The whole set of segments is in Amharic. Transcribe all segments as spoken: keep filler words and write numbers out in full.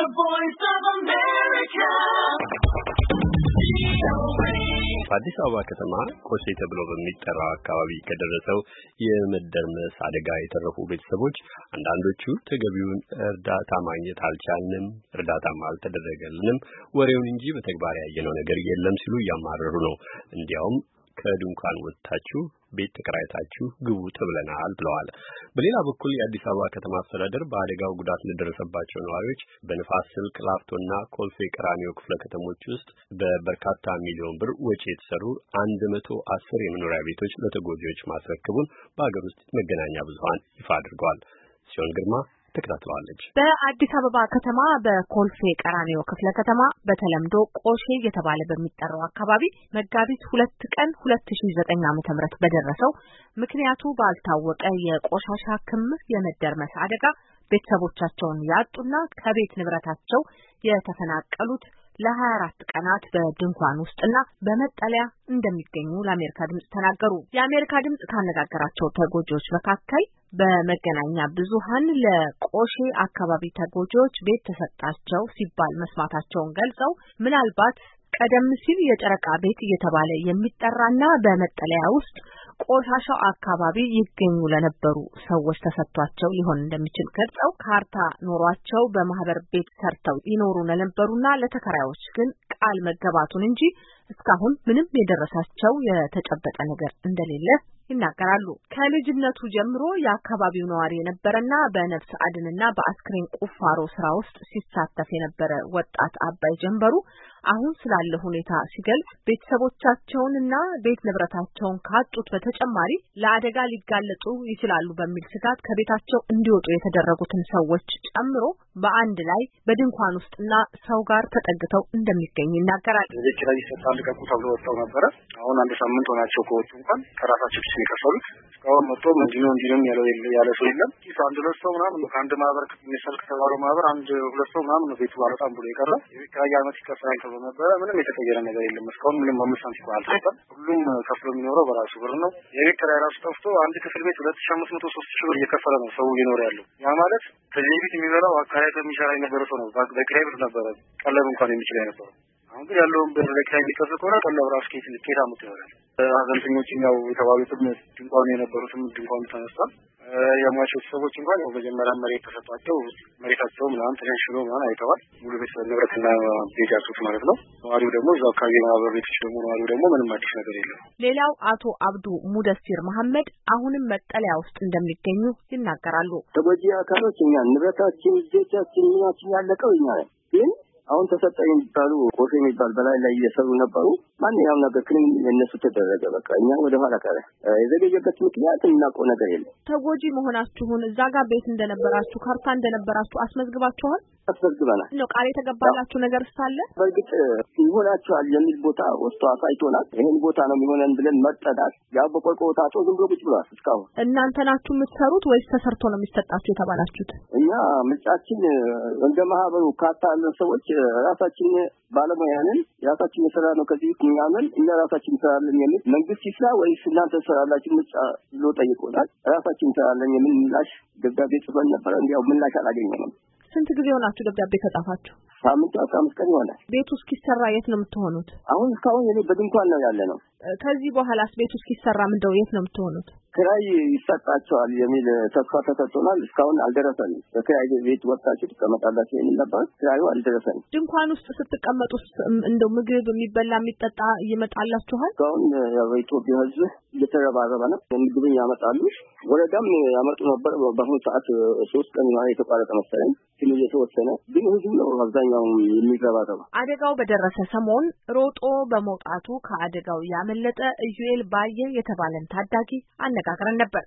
voice of America. በአዲስ አበባ ከተማ ቆሼ ተብሎ በሚጠራው አካባቢ ከደረሰው የመደርመስ አደጋ የተረፉ ቤተሰቦች አንዳንዶቹ ተገቢውን እርዳታ ማግኘት አልቻልንም፣ እርዳታም አልተደረገልንም፣ ወሬውን እንጂ በተግባር ያየነው ነገር የለም ሲሉ እያማረሩ ነው። እንዲያውም ከድንኳን ወጥታችሁ ቤት ተከራይታችሁ ግቡ ተብለናል ብለዋል። በሌላ በኩል የአዲስ አበባ ከተማ አስተዳደር በአደጋው ጉዳት ለደረሰባቸው ነዋሪዎች በንፋስ ስልክ ላፍቶና ኮልፌ ቀራኒዮ ክፍለ ከተሞች ውስጥ በበርካታ ሚሊዮን ብር ወጪ የተሰሩ አንድ መቶ አስር የመኖሪያ ቤቶች ለተጎጂዎች ማስረከቡን በአገር ውስጥ መገናኛ ብዙሃን ይፋ አድርገዋል። ሲሆን ግርማ ተከታትለዋለች። በአዲስ አበባ ከተማ በኮልፌ ቀራኒዮ ክፍለ ከተማ በተለምዶ ቆሼ እየተባለ በሚጠራው አካባቢ መጋቢት ሁለት ቀን ሁለት ሺህ ዘጠኝ ዓመተ ምህረት በደረሰው ምክንያቱ ባልታወቀ የቆሻሻ ክምር የመደርመስ አደጋ ቤተሰቦቻቸውን ያጡና ከቤት ንብረታቸው የተፈናቀሉት ለሀያ አራት ቀናት በድንኳን ውስጥና በመጠለያ እንደሚገኙ ለአሜሪካ ድምጽ ተናገሩ። የአሜሪካ ድምጽ ካነጋገራቸው ተጎጂዎች መካከል በመገናኛ ብዙሃን ለቆሼ አካባቢ ተጎጂዎች ቤት ተሰጣቸው ሲባል መስማታቸውን ገልጸው ምናልባት ቀደም ሲል የጨረቃ ቤት እየተባለ የሚጠራና በመጠለያ ውስጥ ቆሻሻው አካባቢ ይገኙ ለነበሩ ሰዎች ተሰጥቷቸው ሊሆን እንደሚችል ገልጸው ካርታ ኖሯቸው በማህበር ቤት ሰርተው ይኖሩ ለነበሩና ለተከራዮች ግን ቃል መገባቱን እንጂ እስካሁን ምንም የደረሳቸው የተጨበጠ ነገር እንደሌለ ይናገራሉ። ከልጅነቱ ጀምሮ የአካባቢው ነዋሪ የነበረና በነፍስ አድንና በአስክሬን ቁፋሮ ስራ ውስጥ ሲሳተፍ የነበረ ወጣት አባይ ጀንበሩ አሁን ስላለ ሁኔታ ሲገልጽ ቤተሰቦቻቸውንና ቤት ንብረታቸውን ካጡት በተጨማሪ ለአደጋ ሊጋለጡ ይችላሉ በሚል ስጋት ከቤታቸው እንዲወጡ የተደረጉትን ሰዎች ጨምሮ በአንድ ላይ በድንኳን ውስጥና ሰው ጋር ተጠግተው እንደሚገኙ ይናገራል። እዚህ ላይ ይሰጣል ልቀቁ ተብሎ ወጣው ነበረ። አሁን አንድ ሳምንት ሆናቸው ከወጡ እንኳን ከራሳቸው ኪስ ይከፈሉት እስካሁን መጥቶ ምንድነው እንዲንም ያለው ያለ ሰው የለም። ኪስ አንድ ሁለት ሰው ምናምን ከአንድ ማህበር ከሚሰልክ ተባለው ማህበር አንድ ሁለት ሰው ምናምን ነው ቤቱ ባለጣም ብሎ ይቀራ የካያ አመት ይከፈላል ተብሎ ነበረ። ምንም የተቀየረ ነገር የለም። እስካሁን ምንም አምስት ሳንቲም አልተሰጠም። ሁሉም ከፍሎ የሚኖረው በራሱ ብር ነው። የቤት ኪራይ ራሱ ጠፍቶ አንድ ክፍል ቤት ሁለት ሺህ አምስት መቶ ሶስት ሺህ ብር እየከፈለ ነው ሰው እየኖረ ያለው። ያ ማለት ከዚህ ቤት የሚበላው አካባቢ ከሚሰራ የነበረ ሰው ነው። በኪራይ ብር ነበረ ቀለብ እንኳን የሚችል የነበረው። አሁን ግን ያለውን ብር ለኪራይ ቢከፍል ከሆነ ቀለብ ራሱ ከየት ልኬታ ሙት ይሆናል። አዘንተኞችም ያው የተባሉትም ድንኳን የነበሩትም ድንኳን ተነስቷል። የሟቾች ሰዎች እንኳን በመጀመሪያ መሬት ተሰጥቷቸው መሬታቸው ምናምን ተሸንሽሎ ምናምን አይተዋል። ሙሉ ቤተሰብ ንብረትና ቤት ያጡት ማለት ነው። ነዋሪው ደግሞ እዛው አካባቢ ማህበር ቤቶች ደግሞ ነዋሪው ደግሞ ምንም አዲስ ነገር የለም። ሌላው አቶ አብዱ ሙደሲር መሐመድ አሁንም መጠለያ ውስጥ እንደሚገኙ ይናገራሉ። ተጎጂ አካሎች እኛ ንብረታችን ልጆቻችን ምናችን ያለቀው እኛ ግን አሁን ተሰጠኝ የሚባሉ ቆሼ የሚባል በላይ ላይ እየሰሩ ነበሩ። ማንኛውም ነገር ግን እነሱ ተደረገ። በቃ እኛ ወደ ኋላ ቀረ። የዘገየበት ምክንያት እናውቀው ነገር የለም። ተጎጂ መሆናችሁን እዛ ጋር ቤት እንደነበራችሁ ካርታ እንደነበራችሁ አስመዝግባችኋል? አስመዝግበናል። ነው ቃል የተገባላችሁ ነገር ሳለ በእርግጥ ይሆናችኋል የሚል ቦታ ወስቶ አሳይቶናል። ይሄን ቦታ ነው የሚሆነን ብለን መጠዳት ያው በቆርቆሮ ታጥሮ ዝም ብሎ ቁጭ ብሏል እስካሁን። እናንተ ናችሁ የምትሰሩት ወይስ ተሰርቶ ነው የሚሰጣችሁ የተባላችሁት? እኛ ምርጫችን እንደ ማህበሩ ካርታ ያለን ሰዎች ራሳችን ባለሙያንን ራሳችን የሰራ ነው ከዚህ ምናምን እኛ ራሳችን እንሰራለን የሚል መንግስት ይስራ ወይስ እናንተ ሰራላችሁ ምርጫ ብሎ ጠይቆናል። ራሳችን እንሰራለን የሚል ምላሽ ደብዳቤ ጽፈን ነበር። እንዲያው ምላሽ አላገኘንም። ስንት ጊዜ ሆናችሁ ደብዳቤ ከጻፋችሁ? ሳምንት አስራ አምስት ቀን ይሆናል። ቤቱ እስኪሰራ የት ነው የምትሆኑት? አሁን እስካሁን የኔ በድንኳን ነው ያለ ነው። ከዚህ በኋላስ ቤቱ እስኪሰራ ምንድነው የት ነው የምትሆኑት? ክራይ ይሰጣቸዋል የሚል ተስፋ ተሰጥቶናል። እስካሁን አልደረሰንም። በክራይ ቤት ወጣችሁ ትቀመጣላችሁ የሚል ነበር። ክራዩ አልደረሰንም። ድንኳን ውስጥ ስትቀመጡ እንደው ምግብ የሚበላ የሚጠጣ ይመጣላችኋል? እስካሁን የኢትዮጵያ ሕዝብ እየተረባረበ ነው። ምግብ ያመጣሉ። ወረዳም ያመጡ ነበር። በአሁኑ ሰዓት ሶስት ቀን ነው የተቋረጠ መሰለኝ። ግን እየተወሰነ ግን ሕዝቡ ነው አብዛኛው የሚረባረበ። አደጋው በደረሰ ሰሞን ሮጦ በመውጣቱ ከአደጋው ያመለጠ ኢዩኤል ባየ የተባለን ታዳጊ አነጋግረን ነበር።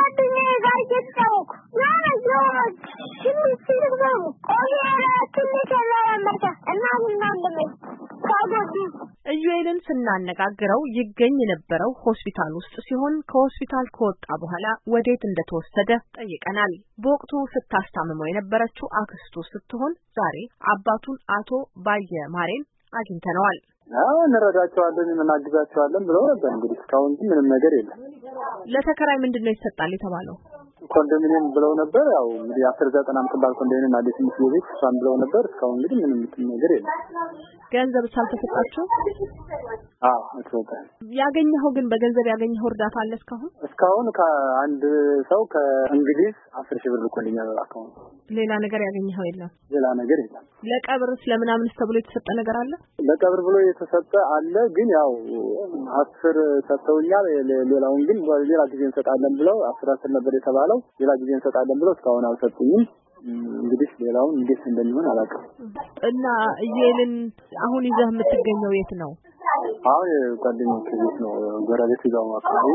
ኢዩኤልን ስናነጋግረው ይገኝ የነበረው ሆስፒታል ውስጥ ሲሆን ከሆስፒታል ከወጣ በኋላ ወዴት እንደተወሰደ ጠይቀናል። በወቅቱ ስታስታምመው የነበረችው አክስቱ ስትሆን ዛሬ አባቱን አቶ ባየ ማሬን አግኝተነዋል። አዎ እንረዳቸዋለን እናግዛቸዋለን ብለው ነበር። እንግዲህ እስካሁን ምንም ነገር የለም። ለተከራይ ምንድነው ይሰጣል የተባለው? ኮንዶሚኒየም ብለው ነበር። ያው እንግዲህ አስር ዘጠና ምትባል ኮንዶሚኒየም አዲስ ምስል ቤት እሷን ብለው ነበር። እስካሁን እንግዲህ ምንም ነገር የለም። ገንዘብ ሳልተሰጣቸው? አዎ አትወጣም። ያገኘኸው ግን በገንዘብ ያገኘኸው እርዳታ አለ እስካሁን? እስካሁን ከአንድ ሰው ከእንግሊዝ አስር ሺህ ብር ልኮልኛል አካውንት። ሌላ ነገር ያገኘኸው የለም? ሌላ ነገር የለም። ለቀብርስ ለምናምንስ ተብሎ የተሰጠ ነገር አለ? ለቀብር ብሎ የተሰጠ አለ ግን ያው አስር ሰጥተውኛል። ሌላውን ግን ሌላ ጊዜ እንሰጣለን ብለው አስር አስር ነበር የተባለው። ሌላ ጊዜ እንሰጣለን ብለው እስካሁን አልሰጡኝም። እንግዲህ ሌላውን እንዴት እንደሚሆን አላውቅም። እና እየልን አሁን ይዘህ የምትገኘው የት ነው? አሁን ጓደኞቼ ቤት ነው። ጎረቤት ይዛው አካባቢ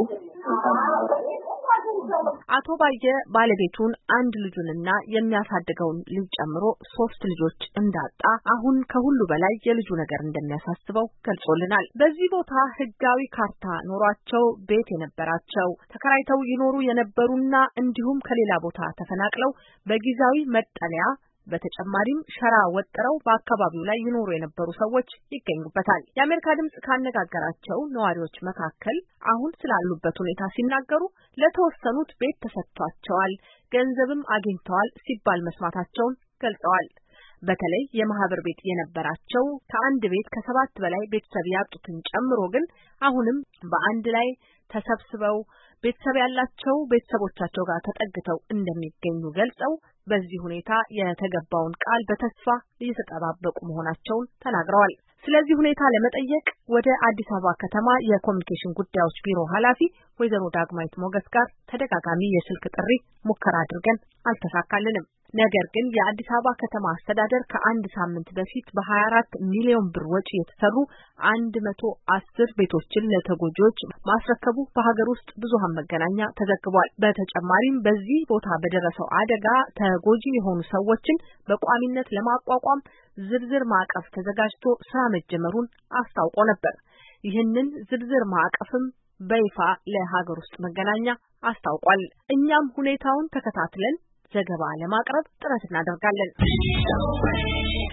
አቶ ባየ ባለቤቱን አንድ ልጁንና የሚያሳድገውን ልጅ ጨምሮ ሶስት ልጆች እንዳጣ አሁን ከሁሉ በላይ የልጁ ነገር እንደሚያሳስበው ገልጾልናል። በዚህ ቦታ ህጋዊ ካርታ ኖሯቸው ቤት የነበራቸው ተከራይተው ይኖሩ የነበሩና እንዲሁም ከሌላ ቦታ ተፈናቅለው በጊዜያዊ መጠለያ በተጨማሪም ሸራ ወጥረው በአካባቢው ላይ ይኖሩ የነበሩ ሰዎች ይገኙበታል። የአሜሪካ ድምጽ ካነጋገራቸው ነዋሪዎች መካከል አሁን ስላሉበት ሁኔታ ሲናገሩ ለተወሰኑት ቤት ተሰጥቷቸዋል፣ ገንዘብም አግኝተዋል ሲባል መስማታቸውን ገልጸዋል። በተለይ የማህበር ቤት የነበራቸው ከአንድ ቤት ከሰባት በላይ ቤተሰብ ያጡትን ጨምሮ ግን አሁንም በአንድ ላይ ተሰብስበው ቤተሰብ ያላቸው ቤተሰቦቻቸው ጋር ተጠግተው እንደሚገኙ ገልጸው በዚህ ሁኔታ የተገባውን ቃል በተስፋ እየተጠባበቁ መሆናቸውን ተናግረዋል። ስለዚህ ሁኔታ ለመጠየቅ ወደ አዲስ አበባ ከተማ የኮሚኒኬሽን ጉዳዮች ቢሮ ኃላፊ ወይዘሮ ዳግማዊት ሞገስ ጋር ተደጋጋሚ የስልክ ጥሪ ሙከራ አድርገን አልተሳካልንም። ነገር ግን የአዲስ አበባ ከተማ አስተዳደር ከአንድ ሳምንት በፊት በሀያ አራት ሚሊዮን ብር ወጪ የተሰሩ አንድ መቶ አስር ቤቶችን ለተጎጂዎች ማስረከቡ በሀገር ውስጥ ብዙሃን መገናኛ ተዘግቧል። በተጨማሪም በዚህ ቦታ በደረሰው አደጋ ተጎጂ የሆኑ ሰዎችን በቋሚነት ለማቋቋም ዝርዝር ማዕቀፍ ተዘጋጅቶ ስራ መጀመሩን አስታውቆ ነበር። ይህንን ዝርዝር ማዕቀፍም በይፋ ለሀገር ውስጥ መገናኛ አስታውቋል። እኛም ሁኔታውን ተከታትለን ዘገባ ለማቅረብ ጥረት እናደርጋለን።